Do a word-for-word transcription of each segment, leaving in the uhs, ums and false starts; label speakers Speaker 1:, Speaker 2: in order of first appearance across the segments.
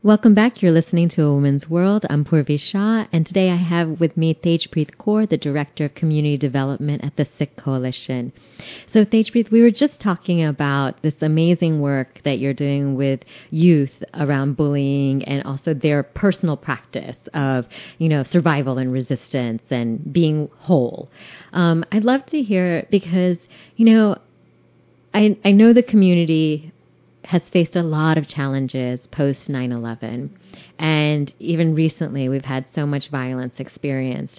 Speaker 1: Welcome back. You're listening to A Woman's World. I'm Purvi Shah, and today I have with me Tejpreet Kaur, the Director of Community Development at the Sikh Coalition. So Tejpreet, we were just talking about this amazing work that you're doing with youth around bullying and also their personal practice of, you know, survival and resistance and being whole. Um, I'd love to hear, because, you know, I, I know the community has faced a lot of challenges post nine eleven. And even recently, we've had so much violence experienced.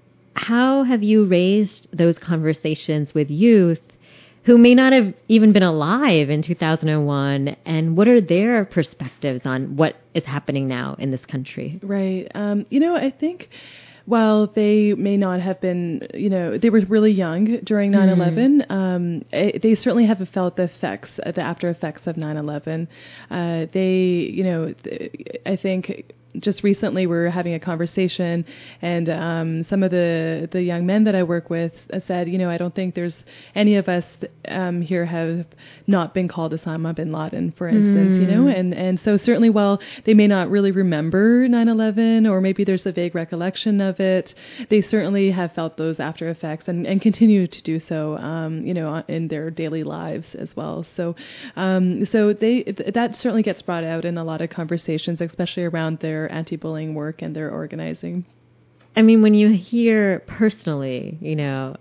Speaker 1: How have you raised those conversations with youth who may not have even been alive in two thousand one? And what are their perspectives on what is happening now in this country?
Speaker 2: Right. Um, you know, I think while they may not have been, you know, they were really young during nine eleven, mm. um, it, they certainly have felt the effects, the after effects of nine eleven. Uh, they, you know, th- I think just recently we were having a conversation, and um, some of the, the young men that I work with said, you know, I don't think there's any of us um, here have not been called Osama bin Laden, for instance, mm. you know, and, and so certainly while they may not really remember nine eleven, or maybe there's a vague recollection of it, they certainly have felt those after effects and, and continue to do so, um, you know, in their daily lives as well. So, um, so they th- that certainly gets brought out in a lot of conversations, especially around their anti-bullying work and their organizing.
Speaker 1: I mean, when you hear personally, you know,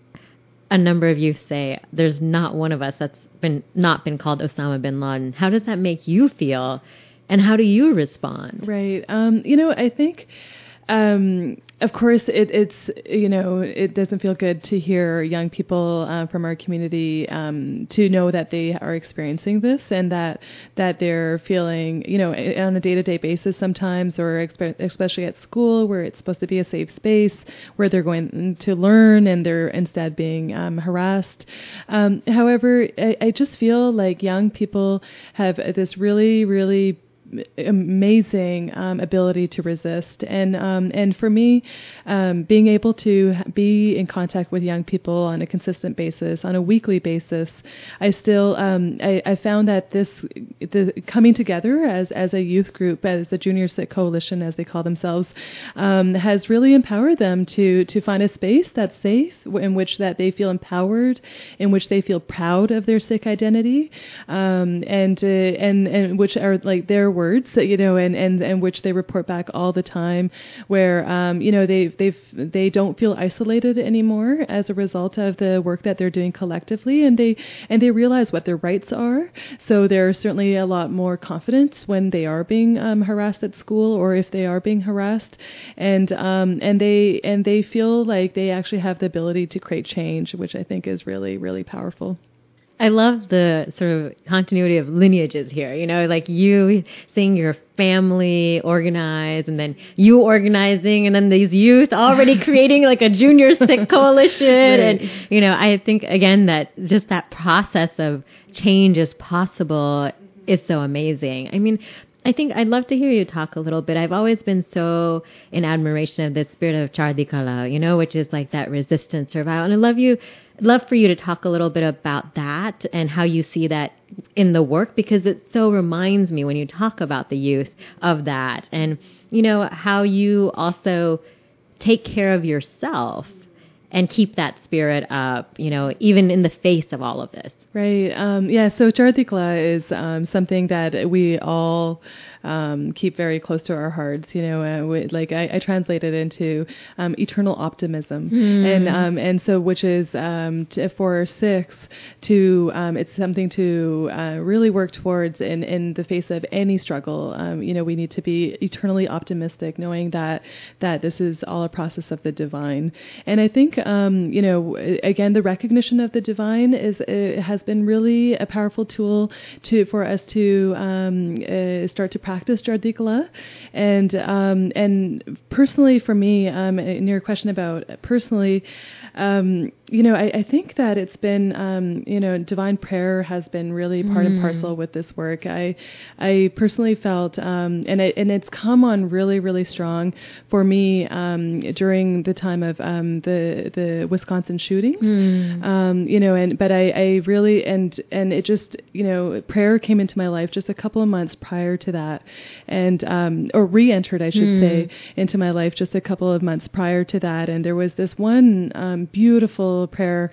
Speaker 1: a number of youth say there's not one of us that's been not been called Osama bin Laden, how does that make you feel, and how do you respond?
Speaker 2: Right. Um, you know, I think, um, of course, it, it's, you know, it doesn't feel good to hear young people uh, from our community um, to know that they are experiencing this, and that that they're feeling, you know, on a day-to-day basis sometimes, or expe- especially at school where it's supposed to be a safe space where they're going to learn, and they're instead being um, harassed. Um, however, I, I just feel like young people have this really, really amazing um, ability to resist, and um, and for me, um, being able to be in contact with young people on a consistent basis, on a weekly basis, I still um, I, I found that this the coming together as as a youth group, as the Junior Sikh Coalition, as they call themselves, um, has really empowered them to to find a space that's safe, in which that they feel empowered, in which they feel proud of their Sikh identity, um, and uh, and and which are like their words. Words, you know, and, and, and which they report back all the time, where um, you know they they they don't feel isolated anymore as a result of the work that they're doing collectively, and they and they realize what their rights are. So they're certainly a lot more confident when they are being um, harassed at school, or if they are being harassed, and um, and they and they feel like they actually have the ability to create change, which I think is really, really powerful.
Speaker 1: I love the sort of continuity of lineages here, you know, like you seeing your family organize, and then you organizing, and then these youth already creating like a Junior Sikh Coalition. Right. And, you know, I think, again, that just that process of change is possible is so amazing. I mean, I think I'd love to hear you talk a little bit. I've always been so in admiration of the spirit of Chardi Kala, you know, which is like that resistance, survival. And I love you, love for you to talk a little bit about that and how you see that in the work, because it so reminds me when you talk about the youth of that, and, you know, how you also take care of yourself and keep that spirit up, you know, even in the face of all of this.
Speaker 2: Right. Um, yeah. So Chardi Kala is um, something that we all um, keep very close to our hearts. You know, uh, we, like I, I translate it into um, eternal optimism, mm. and um, and so which is um, to, for Sikhs to um, it's something to uh, really work towards in in the face of any struggle. Um, you know, we need to be eternally optimistic, knowing that that this is all a process of the divine. And I think um, you know, again, the recognition of the divine is uh, has been really a powerful tool to for us to um, uh, start to practice Chardi Kala. And um, and personally for me, um, in your question about personally, um, you know, I, I think that it's been, um, you know, divine prayer has been really part mm. and parcel with this work. I I personally felt, um, and it, and it's come on really, really strong for me um, during the time of um, the the Wisconsin shootings. Mm. Um, you know, and but I, I really really, and and it just, you know, prayer came into my life just a couple of months prior to that, and um, or re-entered, I should mm. say, into my life just a couple of months prior to that. And there was this one um, beautiful prayer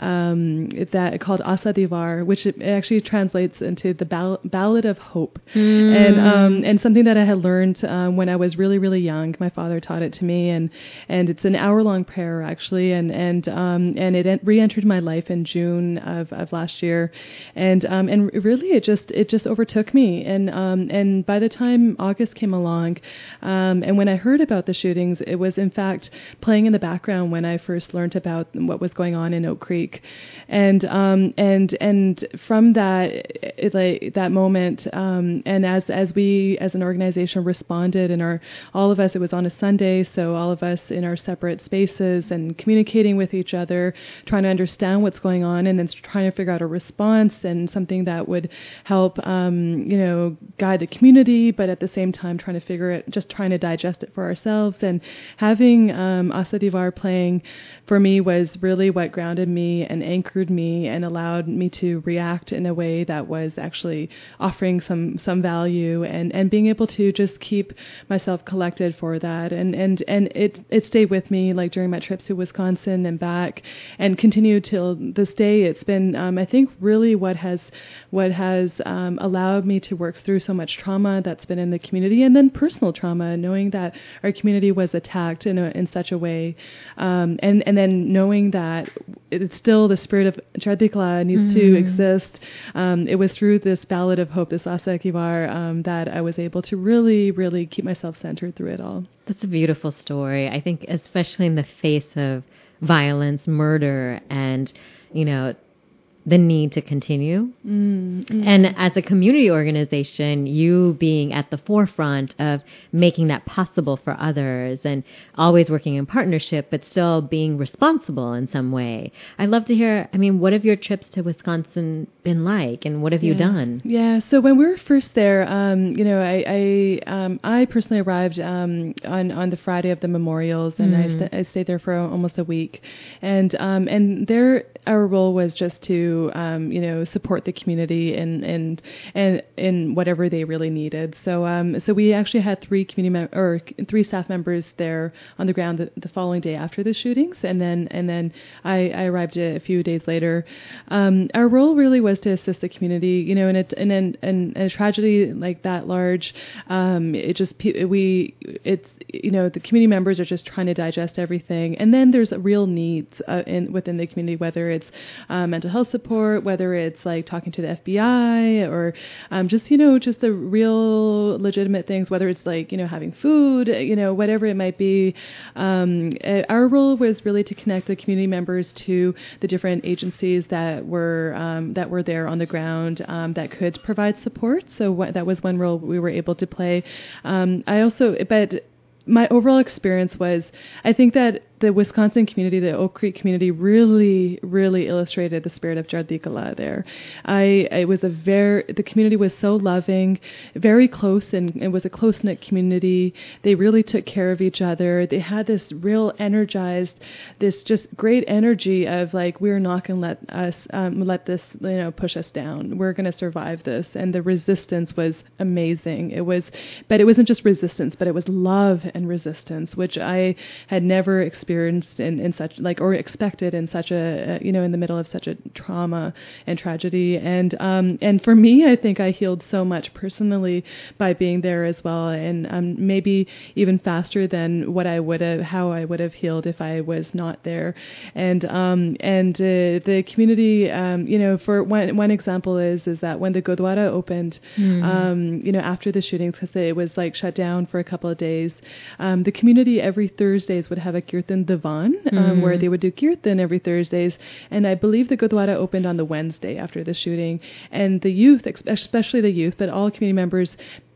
Speaker 2: um, that called Asa Divar, which it actually translates into the ball- Ballad of Hope, mm. and um, and something that I had learned um, when I was really really young. My father taught it to me, and and it's an hour long prayer actually, and and um, and it re-entered my life in June of, of last year, and um, and really it just it just overtook me, and um, and by the time August came along, um, and when I heard about the shootings, it was in fact playing in the background when I first learned about what was going on in Oak Creek, and um, and and from that it, like that moment, um, and as as we as an organization responded, and our all of us, it was on a Sunday, so all of us in our separate spaces and communicating with each other, trying to understand what's going on, and then trying to figure out a response and something that would help, um, you know, guide the community, but at the same time trying to figure it, just trying to digest it for ourselves. And having um, Asa Divar playing for me was really what grounded me and anchored me and allowed me to react in a way that was actually offering some some value, and, and being able to just keep myself collected for that. And and, and it, it stayed with me like during my trips to Wisconsin and back, and continued till this day. It's been, um, I think, really what has what has um, allowed me to work through so much trauma that's been in the community, and then personal trauma, knowing that our community was attacked in a, in such a way, um, and and then knowing that it's still the spirit of Jardikla needs mm. to exist. Um, it was through this Ballad of Hope, this Asa Divar, um, that I was able to really, really keep myself centered through it all.
Speaker 1: That's a beautiful story. I think, especially in the face of violence, murder, and, you know, the need to continue. Mm, mm. And as a community organization, you being at the forefront of making that possible for others and always working in partnership, but still being responsible in some way. I'd love to hear, I mean, what have your trips to Wisconsin been like, and what have
Speaker 2: yeah.
Speaker 1: you done?
Speaker 2: Yeah, so when we were first there, um, you know, I I, um, I personally arrived um, on, on the Friday of the memorials, and mm. I, st- I stayed there for almost a week. And um, and there, our role was just to Um, you know, support the community and and and in whatever they really needed. So um, so we actually had three community mem- or three staff members there on the ground the, the following day after the shootings, and then and then I, I arrived a few days later. Um, our role really was to assist the community. You know, in a in an in a tragedy like that large, um, it just we it's you know the community members are just trying to digest everything, and then there's real needs uh, in within the community, whether it's uh, mental health support. Support, whether it's like talking to the F B I or um, just, you know, just the real legitimate things, whether it's like, you know, having food, you know, whatever it might be. Um, our role was really to connect the community members to the different agencies that were um, that were there on the ground um, that could provide support. So what, that was one role we were able to play. Um, I also, but my overall experience was, I think that the Wisconsin community, the Oak Creek community, really, really illustrated the spirit of Jardikala there. I, it was a very, the community was so loving, very close, and it was a close-knit community. They really took care of each other. They had this real energized, this just great energy of like, we're not going to let us, um, let this, you know, push us down. We're going to survive this. And the resistance was amazing. It was, but it wasn't just resistance, but it was love and resistance, which I had never experienced in, in such like or expected in such a, a you know in the middle of such a trauma and tragedy. And um and for me, I think I healed so much personally by being there as well, and um maybe even faster than what I would have how I would have healed if I was not there. And um and uh, the community, um you know for one one example is is that when the Gurdwara opened, mm. um you know after the shootings, because it was like shut down for a couple of days, um the community every Thursdays would have a kirtan divan, um, mm. where they would do kirtan every Thursdays, and I believe the Gurdwara opened on the Wednesday after the shooting, and the youth, especially the youth, but all community members,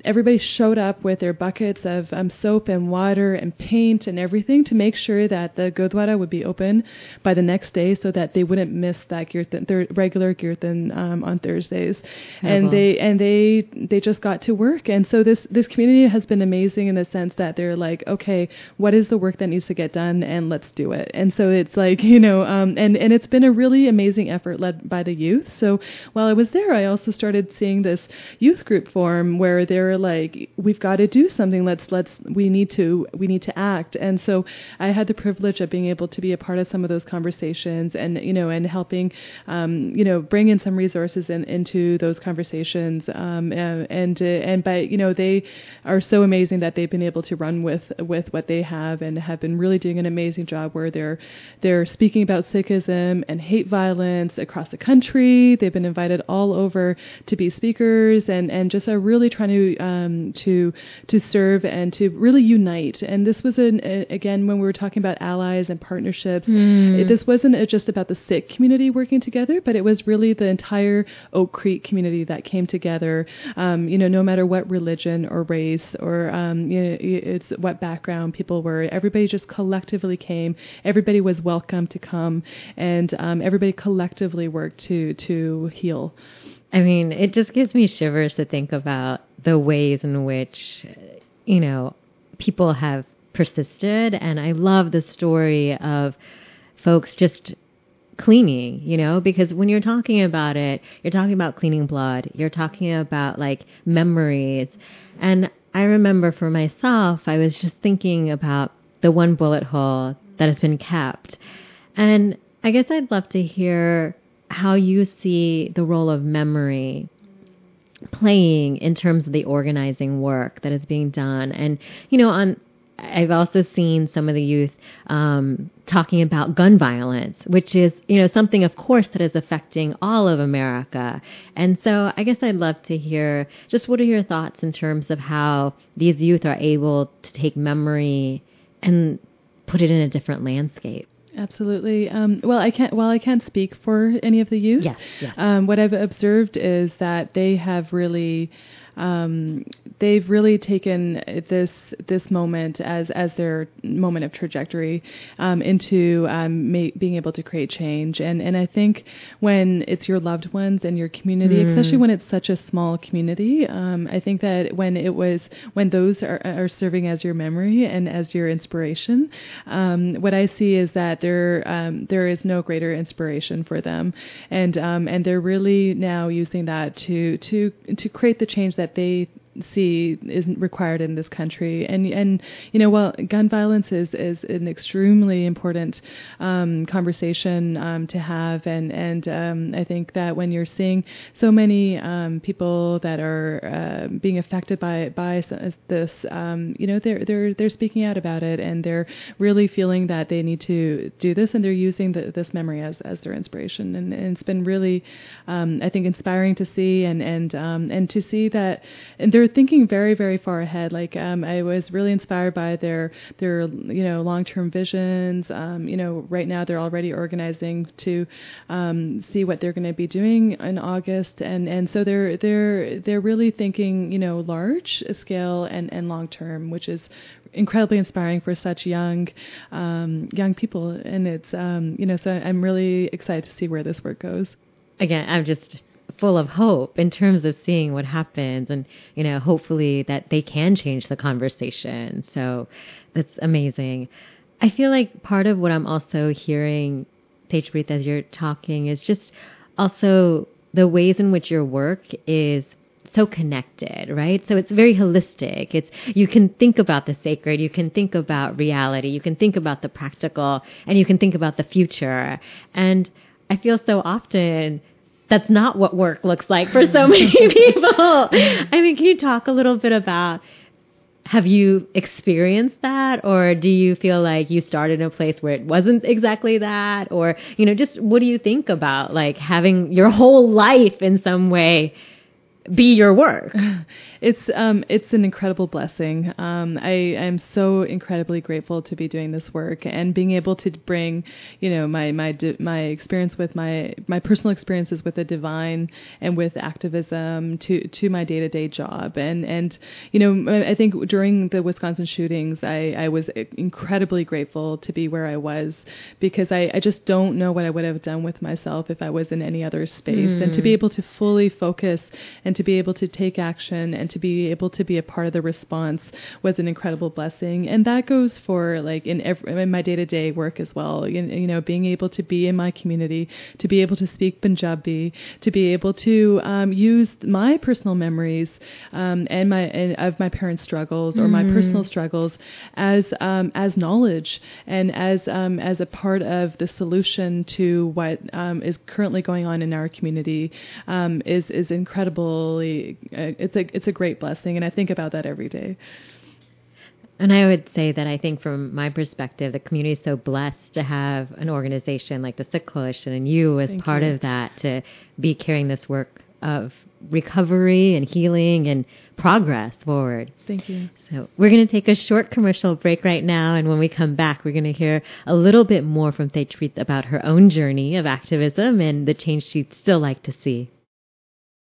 Speaker 2: everybody showed up with their buckets of um, soap and water and paint and everything to make sure that the Gurdwara would be open by the next day so that they wouldn't miss that Kirtan, their regular Kirtan um, on Thursdays. Terrible. And they and they they just got to work. And so this, this community has been amazing in the sense that they're like, okay, what is the work that needs to get done, and let's do it. And so it's like, you know, um, and, and it's been a really amazing effort led by the youth. So while I was there, I also started seeing this youth group form where they're like, we've got to do something. Let's, let's, we need to, we need to act. And so I had the privilege of being able to be a part of some of those conversations and, you know, and helping, um, you know, bring in some resources in, into those conversations. Um, and, and, uh, and by, you know, they are so amazing that they've been able to run with, with what they have and have been really doing an amazing job where they're, they're speaking about Sikhism and hate violence across the country. They've been invited all over to be speakers and, and just are really trying to, um, to, to serve and to really unite. And this was an, a, again, when we were talking about allies and partnerships, mm. it, this wasn't just about the Sikh community working together, but it was really the entire Oak Creek community that came together, um, you know, no matter what religion or race or, um, you know, it's what background people were, everybody just collectively came. Everybody was welcome to come, and um, everybody collectively worked to, to heal.
Speaker 1: I mean, it just gives me shivers to think about the ways in which, you know, people have persisted. And I love the story of folks just cleaning, you know, because when you're talking about it, you're talking about cleaning blood. You're talking about like memories. And I remember for myself, I was just thinking about the one bullet hole that has been kept. And I guess I'd love to hear how you see the role of memory playing in terms of the organizing work that is being done. And, you know, on I've also seen some of the youth um, talking about gun violence, which is, you know, something, of course, that is affecting all of America. And so I guess I'd love to hear just what are your thoughts in terms of how these youth are able to take memory and put it in a different landscape.
Speaker 2: Absolutely. Um, well, I can't. Well, I can't speak for any of the youth.
Speaker 1: Yes. yes.
Speaker 2: Um, what I've observed is that they have really, um, they've really taken this this moment as as their moment of trajectory um, into um, ma- being able to create change. And and I think when it's your loved ones and your community, mm. especially when it's such a small community, um, I think that when it was when those are, are serving as your memory and as your inspiration, um, what I see is that there um, there is no greater inspiration for them, and um, and they're really now using that to to to create the change that they see isn't required in this country. And and you know, well, gun violence is is an extremely important um, conversation um, to have, and and um, I think that when you're seeing so many um, people that are uh, being affected by by this, um, you know, they're they're they're speaking out about it, and they're really feeling that they need to do this, and they're using the, this memory as as their inspiration, and, and it's been really, um, I think, inspiring to see, and and um, and to see that, and they're thinking very, very far ahead. Like um, I was really inspired by their their you know long-term visions. Um, you know, right now they're already organizing to um, see what they're going to be doing in August, and, and so they're they're they're really thinking you know large scale and, and long-term, which is incredibly inspiring for such young um, young people. And it's um, you know so I'm really excited to see where this work goes.
Speaker 1: Again, I'm just full of hope in terms of seeing what happens, and you know hopefully that they can change the conversation. So that's amazing. I feel like part of what I'm also hearing, Tejpreet, as you're talking, is just also the ways in which your work is so connected, right? So it's very holistic. It's you can think about the sacred, you can think about reality, you can think about the practical, and you can think about the future. And I feel so often that's not what work looks like for so many people. I mean, can you talk a little bit about, have you experienced that? Or do you feel like you started in a place where it wasn't exactly that? Or, you know, just what do you think about like having your whole life in some way be your work.
Speaker 2: It's um, it's an incredible blessing. Um, I am so incredibly grateful to be doing this work and being able to bring, you know, my my di- my experience with my my personal experiences with the divine and with activism to to my day to day job. And and you know, I think during the Wisconsin shootings, I I was incredibly grateful to be where I was, because I I just don't know what I would have done with myself if I was in any other space. Mm. And to be able to fully focus and to be able to take action and to be able to be a part of the response was an incredible blessing. And that goes for like in, every, in my day-to-day work as well. You, you know, being able to be in my community, to be able to speak Punjabi, to be able to um, use my personal memories um, and my and of my parents' struggles or mm. my personal struggles as um, as knowledge and as um, as a part of the solution to what um, is currently going on in our community um, is is incredible. It's a it's a great blessing, and I think about that every day.
Speaker 1: And I would say that I think from my perspective, the community is so blessed to have an organization like the Sikh Coalition and you as Thank part you. Of that, to be carrying this work of recovery and healing and progress forward.
Speaker 2: Thank you.
Speaker 1: So we're going to take a short commercial break right now, and when we come back, we're going to hear a little bit more from Tejpreet about her own journey of activism and the change she'd still like to see.